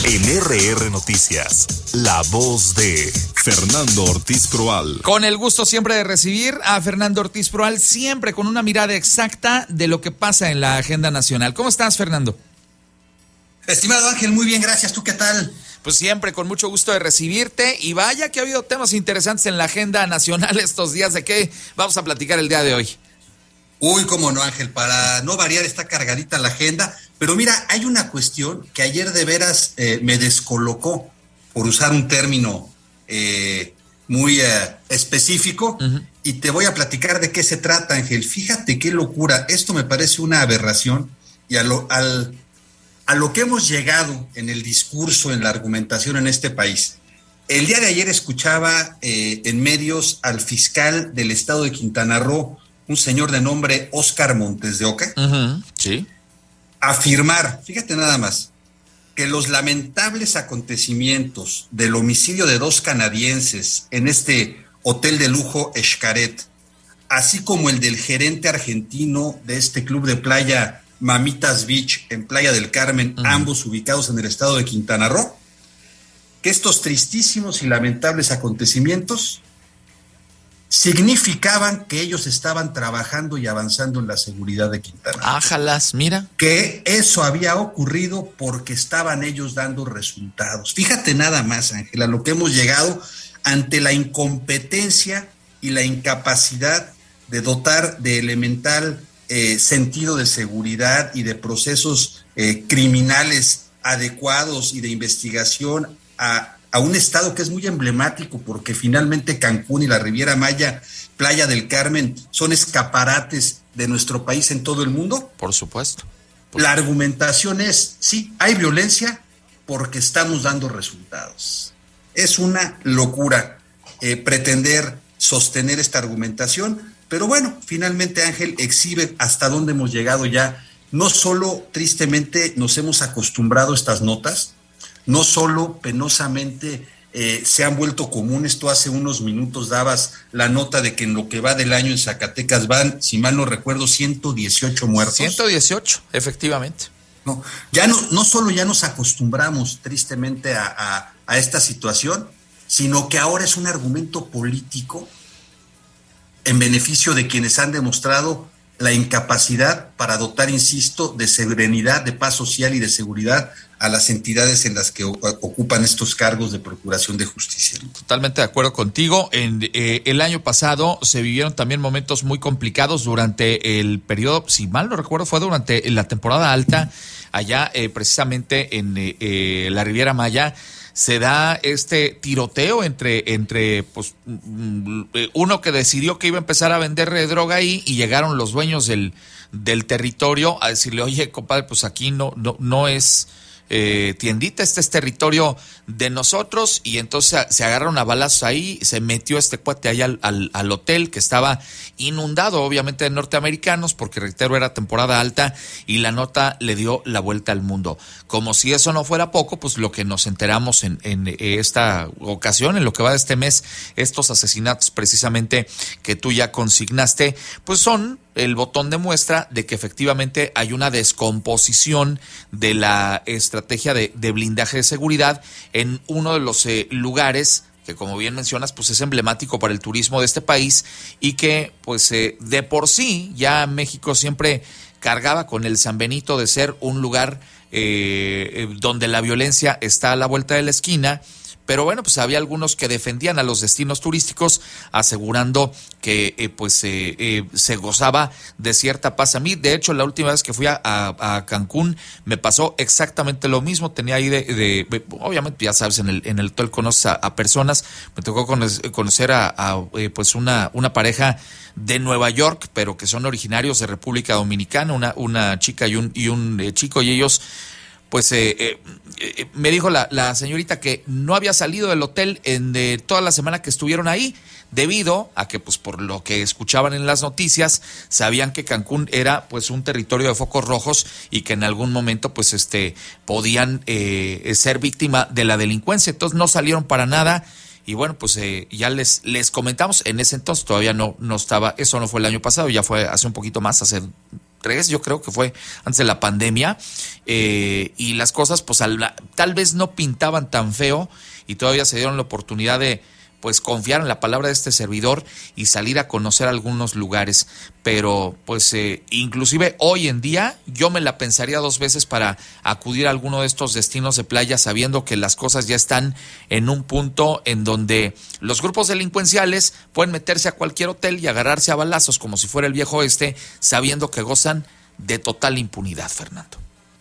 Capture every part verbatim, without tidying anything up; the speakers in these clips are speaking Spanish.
En R R Noticias, la voz de Fernando Ortiz Proal. Con el gusto siempre de recibir a Fernando Ortiz Proal, siempre con una mirada exacta de lo que pasa en la agenda nacional. ¿Cómo estás, Fernando? Estimado Ángel, muy bien, gracias. ¿Tú qué tal? Pues siempre con mucho gusto de recibirte, y vaya que ha habido temas interesantes en la agenda nacional estos días. ¿De qué vamos a platicar el día de hoy? Uy, cómo no, Ángel, para no variar está cargadita la agenda, pero mira, hay una cuestión que ayer de veras eh, me descolocó, por usar un término eh, muy eh, específico, uh-huh. Y te voy a platicar de qué se trata, Ángel. Fíjate qué locura, esto me parece una aberración, y a lo, al, a lo que hemos llegado en el discurso, en la argumentación en este país. El día de ayer escuchaba eh, en medios al fiscal del estado de Quintana Roo, un señor de nombre Óscar Montes de Oca, uh-huh, sí. afirmar, fíjate nada más, que los lamentables acontecimientos del homicidio de dos canadienses en este hotel de lujo Xcaret, así como el del gerente argentino de este club de playa Mamitas Beach en Playa del Carmen, uh-huh. ambos ubicados en el estado de Quintana Roo, que estos tristísimos y lamentables acontecimientos significaban que ellos estaban trabajando y avanzando en la seguridad de Quintana Roo. Ájalas, mira. Que eso había ocurrido porque estaban ellos dando resultados. Fíjate nada más, Ángela, lo que hemos llegado ante la incompetencia y la incapacidad de dotar de elemental eh, sentido de seguridad y de procesos eh, criminales adecuados y de investigación a a un estado que es muy emblemático, porque finalmente Cancún y la Riviera Maya, Playa del Carmen, son escaparates de nuestro país en todo el mundo. Por supuesto. Por la argumentación es, sí, hay violencia porque estamos dando resultados. Es una locura eh, pretender sostener esta argumentación, pero bueno, finalmente, Ángel, exhibe hasta dónde hemos llegado ya. No solo, tristemente, nos hemos acostumbrado a estas notas, no solo penosamente eh, se han vuelto comunes. Tú hace unos minutos dabas la nota de que en lo que va del año en Zacatecas van, si mal no recuerdo, ciento dieciocho muertos. ciento dieciocho, efectivamente. No, ya no, no solo ya nos acostumbramos tristemente a, a, a esta situación, sino que ahora es un argumento político en beneficio de quienes han demostrado la incapacidad para dotar, insisto, de serenidad, de paz social y de seguridad a las entidades en las que ocupan estos cargos de procuración de justicia. Totalmente de acuerdo contigo. En, eh, el año pasado se vivieron también momentos muy complicados durante el periodo, si mal no recuerdo, fue durante la temporada alta, allá eh, precisamente en eh, eh, la Riviera Maya. Se da este tiroteo entre, entre pues, uno que decidió que iba a empezar a vender droga ahí, y llegaron los dueños del, del territorio a decirle, oye, compadre, pues aquí no, no, no es eh, tiendita, este es territorio de nosotros, y entonces se agarraron a balazos ahí. Se metió este cuate ahí al, al, al hotel, que estaba inundado obviamente de norteamericanos, porque reitero, era temporada alta, y la nota le dio la vuelta al mundo. Como si eso no fuera poco, pues lo que nos enteramos en, en esta ocasión, en lo que va de este mes, estos asesinatos precisamente que tú ya consignaste, pues son el botón de muestra de que efectivamente hay una descomposición de la estrategia de, de blindaje de seguridad en uno de los eh, lugares que, como bien mencionas, pues es emblemático para el turismo de este país, y que pues eh, de por sí ya México siempre cargaba con el San Benito de ser un lugar eh, donde la violencia está a la vuelta de la esquina. Pero bueno, pues había algunos que defendían a los destinos turísticos, asegurando que eh, pues eh, eh, se gozaba de cierta paz. A mí, de hecho, la última vez que fui a, a, a Cancún me pasó exactamente lo mismo. Tenía ahí de, de, de obviamente, ya sabes, en el en el hotel conoces a, a personas. Me tocó conocer a, a eh, pues una una pareja de Nueva York, pero que son originarios de República Dominicana, una una chica y un y un eh, chico, y ellos pues eh, eh, eh, me dijo la, la señorita que no había salido del hotel en de toda la semana que estuvieron ahí, debido a que, pues, por lo que escuchaban en las noticias, sabían que Cancún era pues un territorio de focos rojos, y que en algún momento pues este podían eh, ser víctima de la delincuencia. Entonces no salieron para nada. Y bueno, pues eh, ya les les comentamos, en ese entonces todavía no no estaba, eso no fue el año pasado, ya fue hace un poquito más, hace tres, yo creo que fue antes de la pandemia, eh, y las cosas pues al, tal vez no pintaban tan feo y todavía se dieron la oportunidad de pues confiar en la palabra de este servidor y salir a conocer algunos lugares, pero pues eh, inclusive hoy en día yo me la pensaría dos veces para acudir a alguno de estos destinos de playa sabiendo que las cosas ya están en un punto en donde los grupos delincuenciales pueden meterse a cualquier hotel y agarrarse a balazos como si fuera el viejo oeste, sabiendo que gozan de total impunidad, Fernando.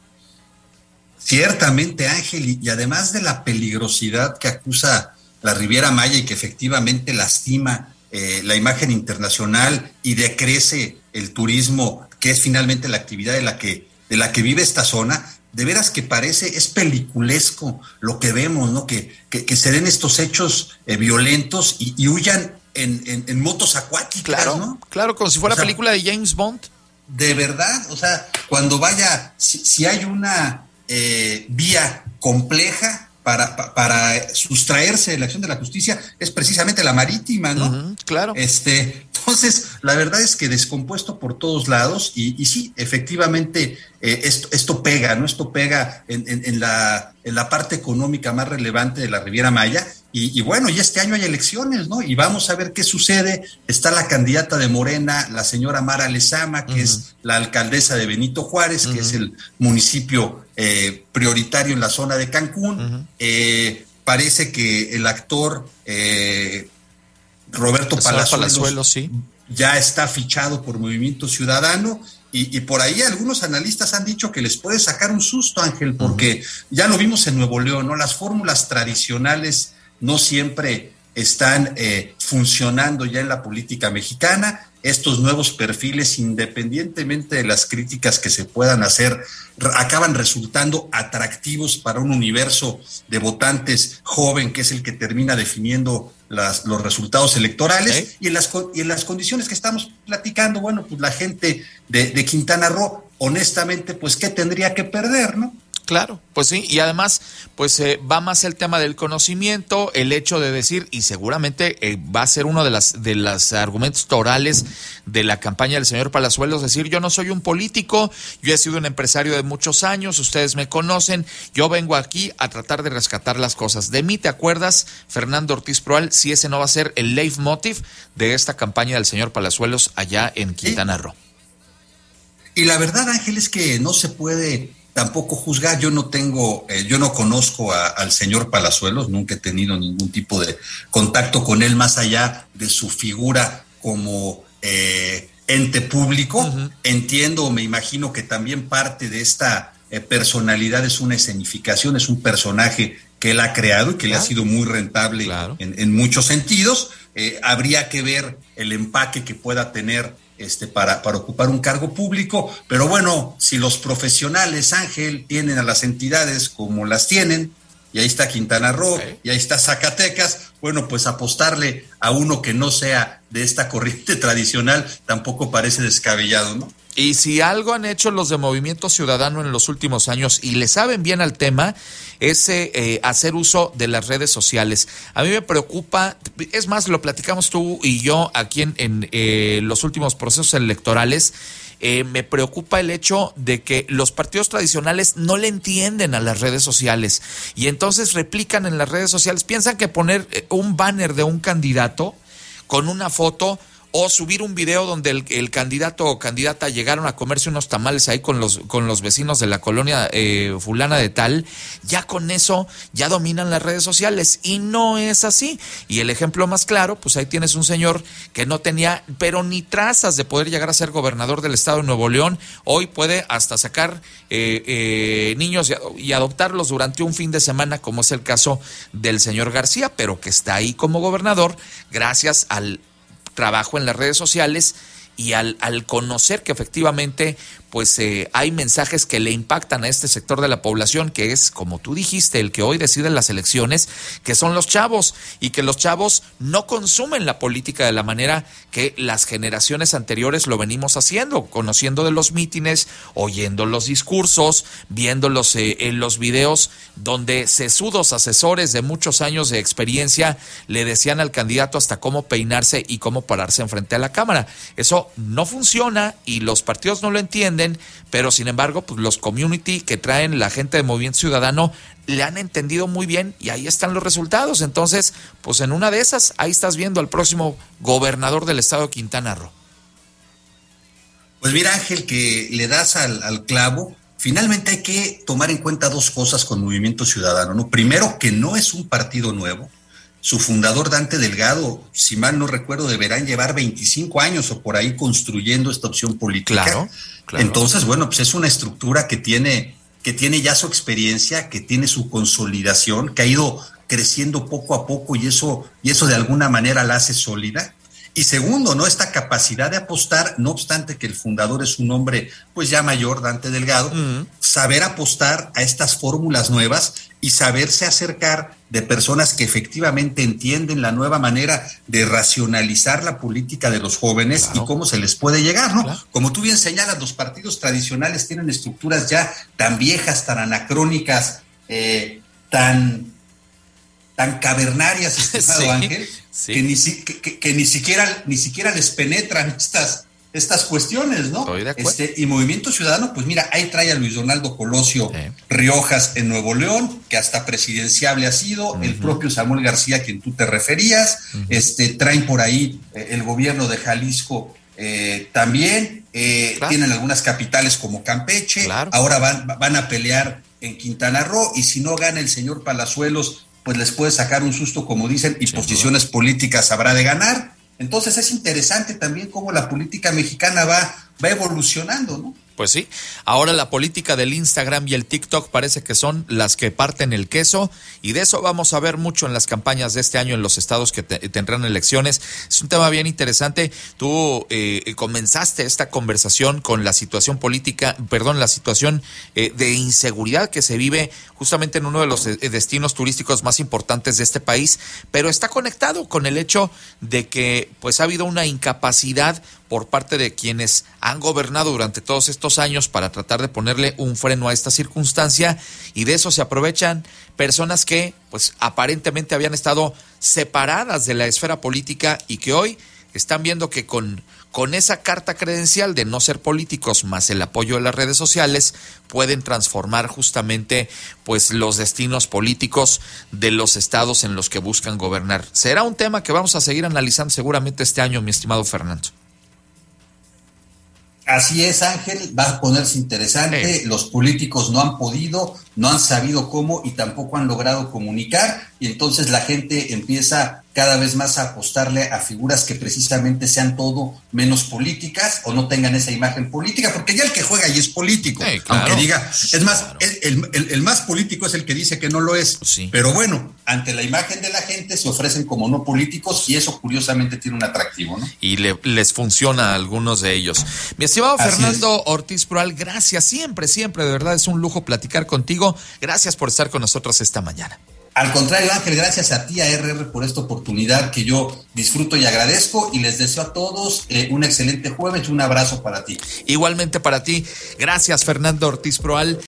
Ciertamente, Ángel, y además de la peligrosidad que acusa la Riviera Maya y que efectivamente lastima eh, la imagen internacional y decrece el turismo, que es finalmente la actividad de la que de la que vive esta zona, de veras que parece, es peliculesco lo que vemos, ¿no? Que, que, que se den estos hechos eh, violentos y, y huyan en, en, en motos acuáticas, claro, ¿no? Claro, como si fuera o sea, película de James Bond. De verdad, o sea, cuando vaya, si, si hay una eh, vía compleja Para, para sustraerse de la acción de la justicia, es precisamente la marítima, ¿no? Uh-huh, claro. Este, entonces, la verdad es que descompuesto por todos lados, y, y sí, efectivamente, eh, esto, esto pega, ¿no? Esto pega en, en, en, la, en la parte económica más relevante de la Riviera Maya, y, y bueno, y este año hay elecciones, ¿no? Y vamos a ver qué sucede. Está la candidata de Morena, la señora Mara Lezama, que uh-huh. es la alcaldesa de Benito Juárez, uh-huh. que es el municipio eh, prioritario en la zona de Cancún. Uh-huh. Eh, parece que el actor eh, Roberto Palazuelos, Palazuelos sí. ya está fichado por Movimiento Ciudadano, y, y por ahí algunos analistas han dicho que les puede sacar un susto, Ángel, porque uh-huh. ya lo vimos en Nuevo León, ¿no? Las fórmulas tradicionales no siempre están eh, funcionando ya en la política mexicana. Estos nuevos perfiles, independientemente de las críticas que se puedan hacer, acaban resultando atractivos para un universo de votantes joven, que es el que termina definiendo las, los resultados electorales. ¿Eh? Y, en las, y en las condiciones que estamos platicando, bueno, pues la gente de, de Quintana Roo, honestamente, pues, ¿qué tendría que perder, no? Claro, pues sí, y además, pues eh, va más el tema del conocimiento, el hecho de decir, y seguramente eh, va a ser uno de las de los argumentos torales de la campaña del señor Palazuelos, decir, yo no soy un político, yo he sido un empresario de muchos años, ustedes me conocen, yo vengo aquí a tratar de rescatar las cosas. De mí, ¿te acuerdas, Fernando Ortiz Proal, si ese no va a ser el leitmotiv de esta campaña del señor Palazuelos allá en Quintana Roo? Y la verdad, Ángel, es que no se puede tampoco juzgar. Yo no tengo, eh, yo no conozco a, al señor Palazuelos, nunca he tenido ningún tipo de contacto con él más allá de su figura como eh, ente público. Uh-huh. Entiendo o me imagino que también parte de esta eh, personalidad es una escenificación, es un personaje que él ha creado y que claro. le ha sido muy rentable claro. en, en muchos sentidos. Eh, habría que ver el empaque que pueda tener Este, para, para ocupar un cargo público, pero bueno, si los profesionales, Ángel, tienen a las entidades como las tienen, y ahí está Quintana Roo, okay. y ahí está Zacatecas, bueno, pues apostarle a uno que no sea de esta corriente tradicional tampoco parece descabellado, ¿no? Y si algo han hecho los de Movimiento Ciudadano en los últimos años y le saben bien al tema, es eh, hacer uso de las redes sociales. A mí me preocupa, es más, lo platicamos tú y yo aquí en, en eh, los últimos procesos electorales, eh, me preocupa el hecho de que los partidos tradicionales no le entienden a las redes sociales y entonces replican en las redes sociales, piensan que poner un banner de un candidato con una foto o subir un video donde el, el candidato o candidata llegaron a comerse unos tamales ahí con los con los vecinos de la colonia eh, fulana de tal, ya con eso ya dominan las redes sociales y no es así. Y el ejemplo más claro, pues ahí tienes un señor que no tenía, pero ni trazas de poder llegar a ser gobernador del estado de Nuevo León, hoy puede hasta sacar eh, eh, niños y, y adoptarlos durante un fin de semana, como es el caso del señor García, pero que está ahí como gobernador gracias al trabajo en las redes sociales y al, al conocer que efectivamente pues eh, hay mensajes que le impactan a este sector de la población, que es, como tú dijiste, el que hoy decide las elecciones, que son los chavos, y que los chavos no consumen la política de la manera que las generaciones anteriores lo venimos haciendo, conociendo de los mítines, oyendo los discursos, viéndolos eh, en los videos donde sesudos asesores de muchos años de experiencia le decían al candidato hasta cómo peinarse y cómo pararse enfrente a la cámara. Eso esto no funciona y los partidos no lo entienden, pero sin embargo, pues los community que traen la gente de Movimiento Ciudadano le han entendido muy bien y ahí están los resultados. Entonces, pues en una de esas, ahí estás viendo al próximo gobernador del estado de Quintana Roo. Pues mira, Ángel, que le das al, al clavo. Finalmente hay que tomar en cuenta dos cosas con Movimiento Ciudadano, ¿no? Primero, que no es un partido nuevo. Su fundador, Dante Delgado, si mal no recuerdo, deberán llevar veinticinco años o por ahí construyendo esta opción política. Claro, claro. Entonces, bueno, pues es una estructura que tiene, que tiene ya su experiencia, que tiene su consolidación, que ha ido creciendo poco a poco y eso, y eso de alguna manera la hace sólida. Y segundo, ¿no? Esta capacidad de apostar, no obstante que el fundador es un hombre pues ya mayor, Dante Delgado, uh-huh. saber apostar a estas fórmulas nuevas y saberse acercar de personas que efectivamente entienden la nueva manera de racionalizar la política de los jóvenes claro. y cómo se les puede llegar, ¿no? Claro. Como tú bien señalas, los partidos tradicionales tienen estructuras ya tan viejas, tan anacrónicas, eh, tan... tan cavernarias, estimado sí, Ángel, sí. que, ni, que, que, que ni siquiera ni siquiera les penetran estas, estas cuestiones, ¿no? Estoy de acuerdo. Este, y Movimiento Ciudadano, pues mira, ahí trae a Luis Donaldo Colosio sí. Riojas en Nuevo León, que hasta presidenciable ha sido, uh-huh. el propio Samuel García, a quien tú te referías, uh-huh. este, traen por ahí eh, el gobierno de Jalisco eh, también, eh, claro. tienen algunas capitales como Campeche, claro. ahora van, van a pelear en Quintana Roo, y si no gana el señor Palazuelos, pues les puede sacar un susto, como dicen, y sí, posiciones ¿verdad? políticas habrá de ganar. Entonces es interesante también cómo la política mexicana va, va evolucionando, ¿no? Pues sí, ahora la política del Instagram y el TikTok parece que son las que parten el queso y de eso vamos a ver mucho en las campañas de este año en los estados que te, tendrán elecciones. Es un tema bien interesante. Tú eh, comenzaste esta conversación con la situación política, perdón, la situación eh, de inseguridad que se vive justamente en uno de los destinos turísticos más importantes de este país, pero está conectado con el hecho de que pues ha habido una incapacidad por parte de quienes han gobernado durante todos estos años para tratar de ponerle un freno a esta circunstancia y de eso se aprovechan personas que pues aparentemente habían estado separadas de la esfera política y que hoy están viendo que con, con esa carta credencial de no ser políticos más el apoyo de las redes sociales pueden transformar justamente pues los destinos políticos de los estados en los que buscan gobernar. Será un tema que vamos a seguir analizando seguramente este año, mi estimado Fernando. Así es, Ángel, va a ponerse interesante. Sí. Los políticos no han podido, no han sabido cómo y tampoco han logrado comunicar y entonces la gente empieza cada vez más a apostarle a figuras que precisamente sean todo menos políticas o no tengan esa imagen política, porque ya el que juega ahí es político, sí, claro. aunque diga, es más, claro. el, el, el más político es el que dice que no lo es, sí. pero bueno, ante la imagen de la gente se ofrecen como no políticos y eso curiosamente tiene un atractivo, ¿no? Y le, les funciona a algunos de ellos. Mi estimado Así Fernando es. Ortiz Proal, gracias, siempre, siempre, de verdad es un lujo platicar contigo, gracias por estar con nosotros esta mañana. Al contrario, Ángel, gracias a ti, a R R, por esta oportunidad que yo disfruto y agradezco y les deseo a todos eh, un excelente jueves y un abrazo para ti. Igualmente para ti. Gracias, Fernando Ortiz Proal.